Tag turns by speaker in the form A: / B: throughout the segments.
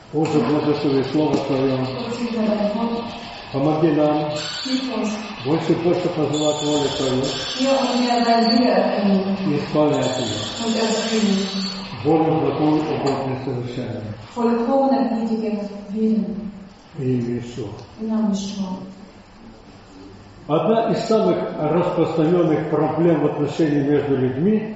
A: Боже, благослови Слово Твое. Помоги нам больше познавать волю Твою и исполнять ее. Волю благую, угодную, совершенную. И Иисус. Одна из самых распространенных проблем в отношении между людьми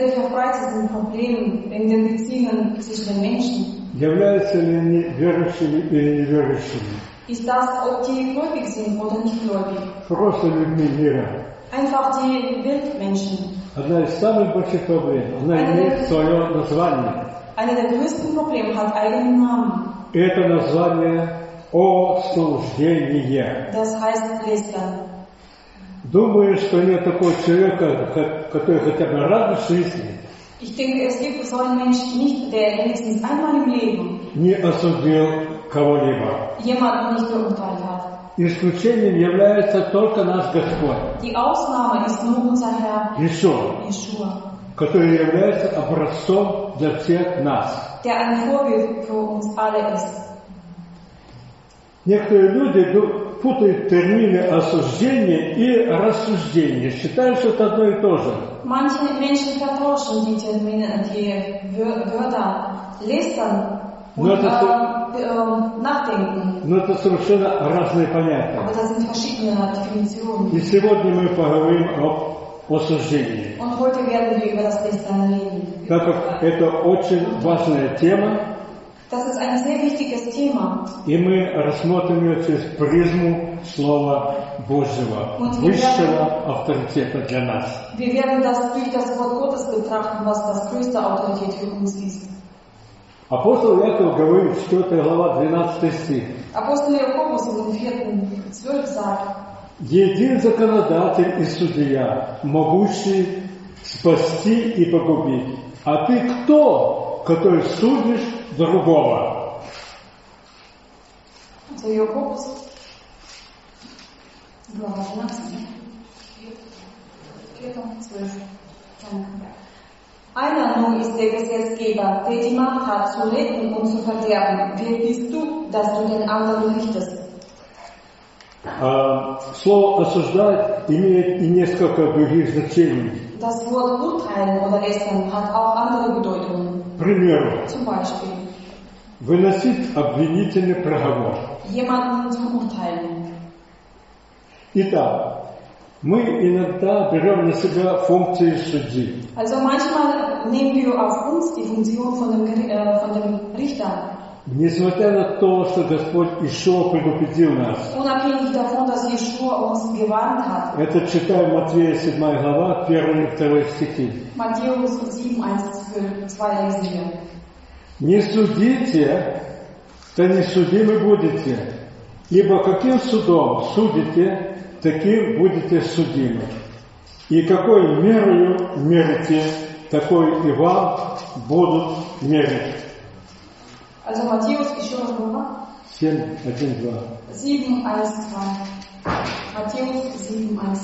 A: являются ли они верующими или неверующими.
B: Ist das, ob die gläubig sind oder nicht gläubig?
A: Просто людьми мира.
B: Einfach die Weltmenschen.
A: Одна из самых больших проблем. Она имеет свое название.
B: Eine der größten Probleme hat eigenen Namen.
A: Это название осуждение.
B: Das heißt Lästern.
A: Думаю, что нет такого человека, который хотя бы раз в жизни
B: Ich denke, es gibt so einen Menschen nicht, der wenigstens einmal im Leben
A: не осудил кого-либо.
B: Jemanden nicht verurteilt hat.
A: Исключением является только наш Господь.
B: Die Ausnahme ist nur unser Herr Jeshua,
A: который является образцом для всех нас.
B: Der ein Vorbild für uns alle ist.
A: Некоторые люди путают термины осуждения и рассуждения, считают, что это одно и то же.
B: Manche Menschen vertauschen die Termine, die Wörter lästern und nachdenken.
A: Но это совершенно разные понятия.
B: Aber das sind verschiedene Definitionen.
A: И сегодня мы поговорим об осуждении.
B: Und heute werden wir über das Lästern reden.
A: Так как это очень важная тема.
B: Das ist ein sehr wichtiges Thema.
A: И мы рассмотрим ее через призму Слова Божьего, высшего авторитета для нас.
B: Wir werden das durch das Wort Gottes betrachten, was das größte Autorität für uns ist.
A: Апостол Яков говорит, 4 глава, 12 стих.
B: Apostel Jakobus im 4,12 sagt:
A: Един законодатель и судья, могущий спасти и погубить. А ты кто, который судишь другого?
B: Also Jakobus, Глава 12, 4,12. Einer nur ist der Gesetzgeber, der die Macht hat, zu retten und zu verderben. Wer bist du, dass du den anderen richtest?
A: Слово «осуждать» имеет и несколько других значений.
B: Das Wort urteilen oder lästern hat auch andere Bedeutungen.
A: К примеру,
B: Zum Beispiel
A: выносить обвинительный приговор.
B: Jemanden zu urteilen.
A: Итак, мы иногда берем на себя функции судьи.
B: Also manchmal nehmen wir auf uns die Funktion von dem Richter.
A: Несмотря на то, что Господь Ишуа предупредил нас.
B: Unabhängig davon, dass Jeshua uns gewarnt hat.
A: Это читаем Матфея 7 глава, 1 и 2 стихи.
B: Matthäus 7, 1-2 lesen wir.
A: Не судите, то не судимы будете, ибо каким судом судите, таким будете судимы. И какой мерою мерите, такой и вам будут мерить.
B: Also Matthäus, еще раз Nummer?
A: 7, 1, 2.
B: 7, 1, 2. Matthäus 7, 1,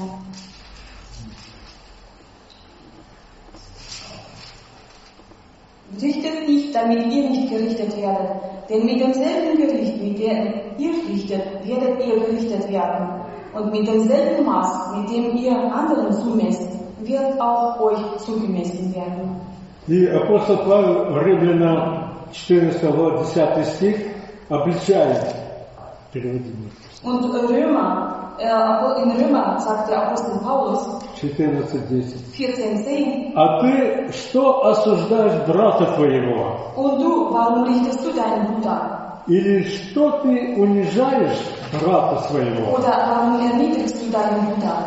B: 2. Richtet nicht, damit ihr nicht gerichtet werdet. Denn mit demselben Gericht, mit dem ihr richtet, werdet ihr gerichtet werden. Und mit demselben Maß, mit dem ihr anderen zumesst, wird auch euch zugemessen werden.
A: И апостол Павел Римлянам 14 глава 10 стих обличает.
B: Und in Römer sagt der Apostel Paulus 14,10.
A: А ты что осуждаешь брата твоего?
B: Und du, warum richtest du deinen Bruder?
A: Или что ты унижаешь брата своего?
B: Oder warum erniedrigst du deinen Bruder?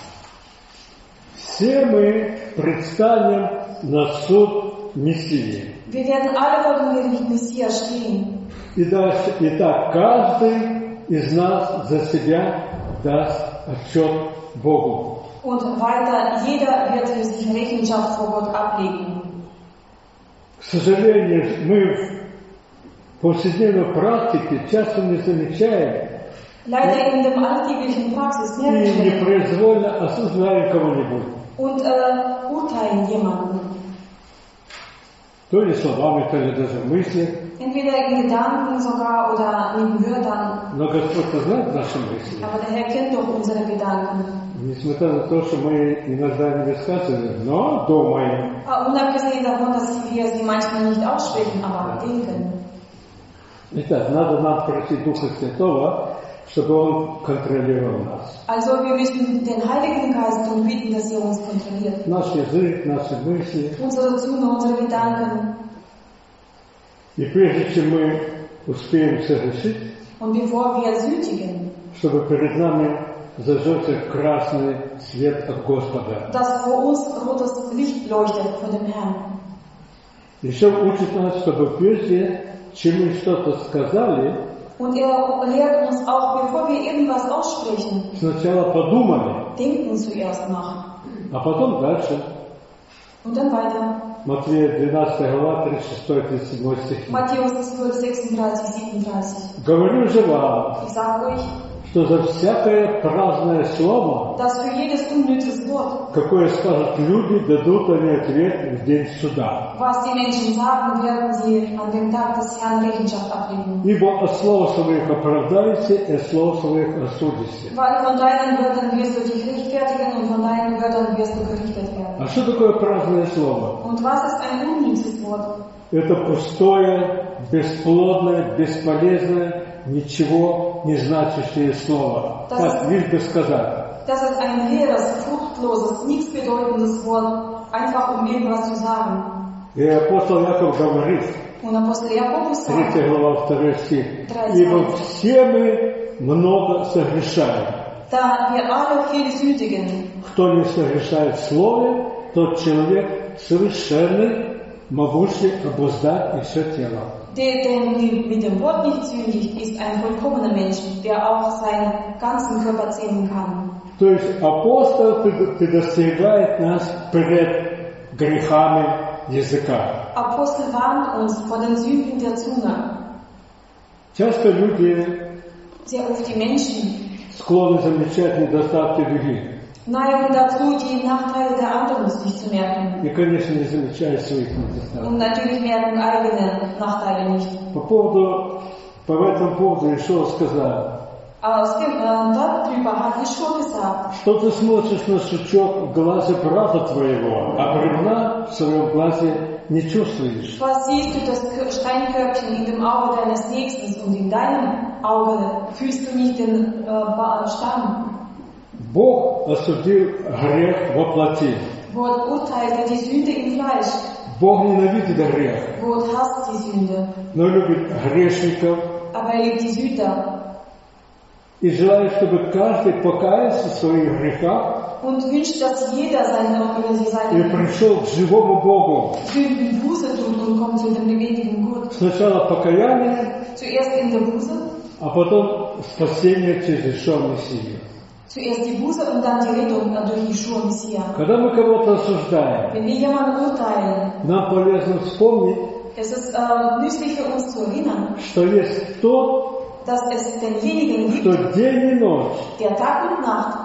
A: Все мы предстанем на суд Мессии.
B: Wir werden alle vor dem Gericht Messia stehen.
A: И так каждый из нас за себя даст отчет Богу.
B: Und weiter, jeder wird für sich Rechenschaft vor Gott ablegen.
A: К сожалению, мы в повседневной практике часто не замечаем
B: Leider in der alltäglichen Praxis
A: и
B: merken wir
A: непроизвольно осуждаем кого-нибудь.
B: und urteilen jemanden.
A: То ли словами, то ли даже мысли.
B: Entweder in Gedanken sogar oder in Wörtern.
A: Но Господь знает наши мысли.
B: Aber der Herr kennt doch unsere Gedanken.
A: Несмотря на то, что мы иногда не высказываем, но думаем.
B: Unabgesehen davon, dass wir sie manchmal nicht aussprechen, aber denken.
A: Итак, надо нам просить Духа Святого, чтобы Он контролировал нас.
B: Also wir müssen den Heiligen Geist darum bitten, dass er uns kontrolliert.
A: Наш язык, наши мысли.
B: Unsere Zunge, unsere Gedanken.
A: И прежде чем мы успеем согрешить,
B: Und bevor wir sündigen,
A: чтобы перед нами зажегся красный свет от Господа.
B: dass vor uns rotes Licht leuchtet von dem Herrn.
A: Еще учит нас, чтобы прежде чем мы что-то сказали,
B: Und er lehrt uns auch, bevor wir irgendwas aussprechen,
A: сначала подумали,
B: denken zuerst nach.
A: а потом дальше.
B: Und dann weiter.
A: Матфея 12 глава, 36-37 стихи.
B: Matthäus 12, 36, 37.
A: Говорю же вам,
B: Ich sage euch,
A: что за всякое праздное слово,
B: dass für jedes unnützes Wort,
A: какое скажут люди, дадут они ответ в день суда.
B: was die Menschen sagen, werden sie an dem Tag des Herrn Rechenschaft ablegen.
A: Ибо от слов своих оправдаете, и от слов своих осудите.
B: Weil von deinen Wörtern wirst du dich rechtfertigen und von deinen Wörtern wirst du gerichtet werden.
A: А что такое праздное слово?
B: Und was ist ein unnützes Wort?
A: Это пустое, бесплодное, бесполезное, ничего не значащее слово.
B: Das
A: Так,
B: ist-
A: лишь бы сказать.
B: Das ist ein leeres, fruchtloses, nichts bedeutendes Wort, einfach um irgendwas zu sagen.
A: И апостол Яков говорит,
B: Und Apostel Jakobus sagt,
A: 3 глава, 2 стих,
B: Третий
A: «Ибо
B: стих.
A: все мы много согрешаем.
B: da wir alle viel sündigen,
A: Кто не согрешает в слове, тот человек совершенный, могущий обуздать и все тело».
B: der mit dem Wort nicht sündigt, ist ein vollkommener Mensch, der auch seinen ganzen Körper zähmen kann.
A: То есть апостол предостерегает нас перед грехами языка.
B: Apostel warnt uns vor den Sünden der Zunge.
A: Часто люди
B: Sehr oft die Menschen
A: склонны замечать недостатки других.
B: neigen dazu, die Nachteile der anderen sich zu merken.
A: И, конечно, не замечают своих недостатков.
B: Und natürlich merken eigene Nachteile nicht.
A: По этому поводу Ишуа сказал,
B: Darüber hat Jeschua gesagt,
A: что ты смотришь на сучок в глазе брата твоего, а бревна в своем глазе не чувствуешь.
B: was siehst du das Steinkörbchen in dem Auge deines Nächsten und in deinem Auge fühlst du nicht den Stamm?
A: Бог осудил грех во плоти.
B: Gott urteilte die Sünde im Fleisch.
A: Бог ненавидит грех,
B: Gott hasst die Sünde,
A: но любит грешников
B: aber er liebt die Sünder
A: и желает, чтобы каждый покаялся в своих грехах
B: und wünscht, dass jeder
A: и
B: seine
A: пришел к живому Богу.
B: Sünden Buße tut und kommt zu dem lebendigen Gott.
A: Сначала покаяние,
B: Zuerst in der Buße,
A: а потом спасение через Ишуа Мессию.
B: zuerst die Buße und dann die Rettung durch Jeschua Messia.
A: Когда мы кого-то осуждаем,
B: Wenn wir jemanden urteilen,
A: нам полезно вспомнить,
B: es ist nützlich für uns zu erinnern,
A: что есть тот,
B: dass es denjenigen
A: кто
B: gibt,
A: день и ночь
B: der Tag und Nacht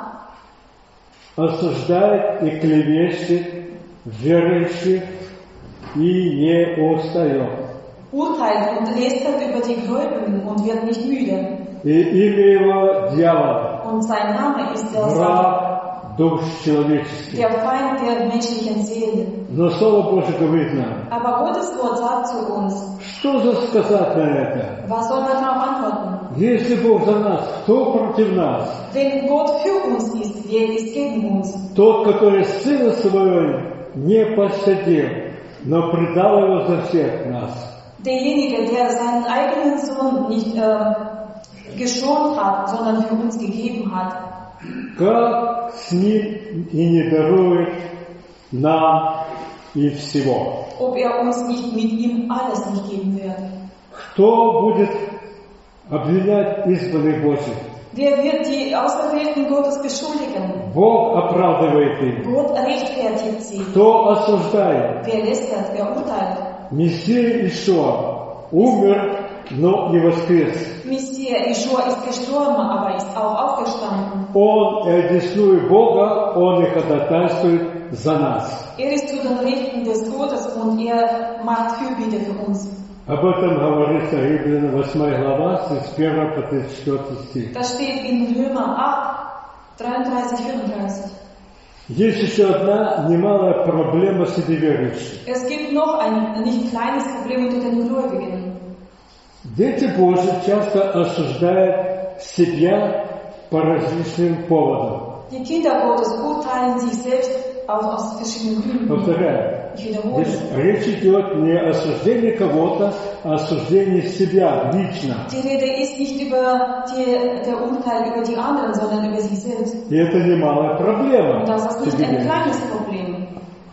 A: осуждает и клевещет верующих и не устает.
B: urteilt und lästert über die Gläubigen und wird nicht müde.
A: И имя его дьявол,
B: Und sein Name ist der Satan,
A: враг душ человеческих.
B: der Feind der menschlichen Seele.
A: Но Слово Божье говорит нам,
B: Aber Gottes Wort sagt zu uns,
A: что же сказать на это?
B: was soll man darauf antworten?
A: Если Бог за нас, кто против нас?
B: Wenn Gott für uns ist, wer ist gegen uns?
A: Тот, который Сына Своего не пощадил, но предал Его за всех нас.
B: Derjenige, der seinen eigenen Sohn nicht geschont hat, sondern für uns gegeben hat.
A: Как с Ним и не дарует нам и всего?
B: Ob uns nicht mit ihm alles nicht geben wird.
A: Кто будет обвинять избранных Божьих?
B: Wer wird die Auserwählten Gottes beschuldigen?
A: Бог оправдывает их.
B: Gott rechtfertigt sie.
A: Кто осуждает?
B: Wer lästert, wer urteilt?
A: Мессия Ишуа умер, но не воскрес.
B: Messias, Jeschua ist gestorben, aber ist auch aufgestanden.
A: Он одесную Бога, Он и ходатайствует за нас.
B: Er ist zu den Rechten des Gottes und er macht Fürbitte für uns.
A: Об этом говорится Римлянам 8 глава, с 31 по 34 стих.
B: Das steht in Römer 8, 33, 34.
A: Есть еще одна немалая проблема среди верующих.
B: Es gibt noch ein nicht kleines Problem unter den Gläubigen.
A: Дети Божьи часто осуждают себя по различным поводам.
B: Die Kinder Gottes urteilen sich selbst aus verschiedenen Gründen.
A: Повторяю.
B: Ich wiederhole.
A: Здесь речь идет не о осуждении кого-то, а о осуждении себя лично.
B: Die Rede ist nicht über der Urteil über die anderen, sondern über sich selbst.
A: И это немалая проблема.
B: Und das ist nicht ein kleines Problem.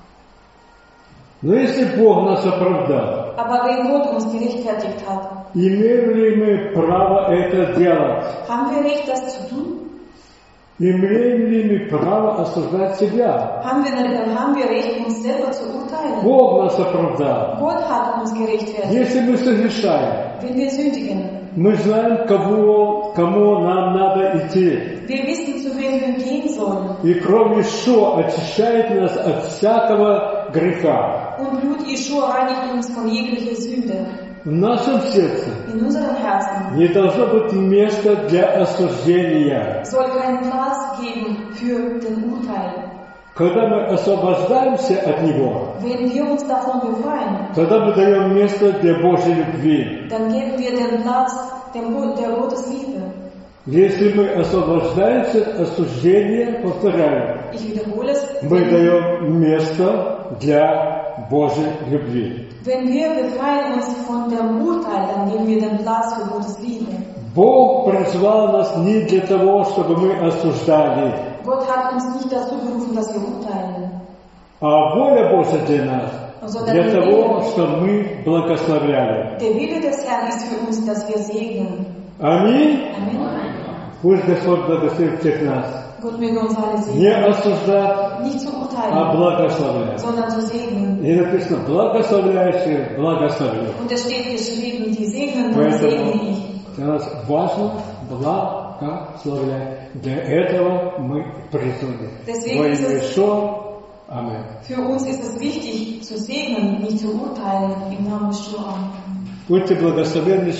A: Но если Бог нас оправдал,
B: Aber wenn Gott uns gerechtfertigt hat,
A: имеем ли мы право это делать?
B: haben wir Recht, das zu tun?
A: Имеем ли мы право осуждать себя?
B: Haben wir Recht, uns selber zu urteilen?
A: Бог нас оправдал.
B: Gott hat uns gerechtfertigt.
A: Если мы согрешаем,
B: Wenn wir sündigen,
A: мы знаем, кому нам надо идти.
B: wir wissen, zu wem wir gehen sollen.
A: И кровь Иешуа очищает нас от всякого греха.
B: Und Blut Jeschua reinigt uns von jeglicher Sünde.
A: В нашем сердце
B: In unserem Herzen
A: не должно быть места для осуждения.
B: soll kein Platz geben für den Urteil.
A: Когда мы освобождаемся от него,
B: Wenn wir uns davon befreien,
A: тогда мы даем место для Божьей любви.
B: dann geben wir den Platz der Gottes Liebe.
A: Если мы освобождаемся от осуждения, повторяю,
B: Ich wiederhole es.
A: мы даем место для Божьей любви.
B: Wenn wir befreien uns von dem Urteil, dann geben wir den Platz für Gottes Liebe.
A: Бог призвал нас не для того, чтобы мы осуждали,
B: Gott hat uns nicht dazu berufen, dass wir urteilen,
A: а воля Божья для нас, для того, чтобы мы благословляли.
B: Der Wille des Herrn ist für uns, dass wir segnen.
A: Аминь.
B: Amen.
A: Пусть Господь благословит всех нас.
B: Gott möge uns alle
A: Не
B: segnen.
A: осуждать,
B: Nicht zu
A: а
B: urteilen,
A: благословлять.
B: sondern zu segnen.
A: И написано, благословляющие благословляют.
B: Und es steht geschrieben, die segnen, dann segne
A: Поэтому
B: ich.
A: для нас важно благословлять. Для этого мы призваны.
B: Deswegen
A: Во
B: ist
A: имя
B: es-
A: Иешуа. Аминь.
B: Für uns ist es wichtig, zu segnen, nicht zu urteilen, im Namen Jeschua.
A: Будьте благословенны.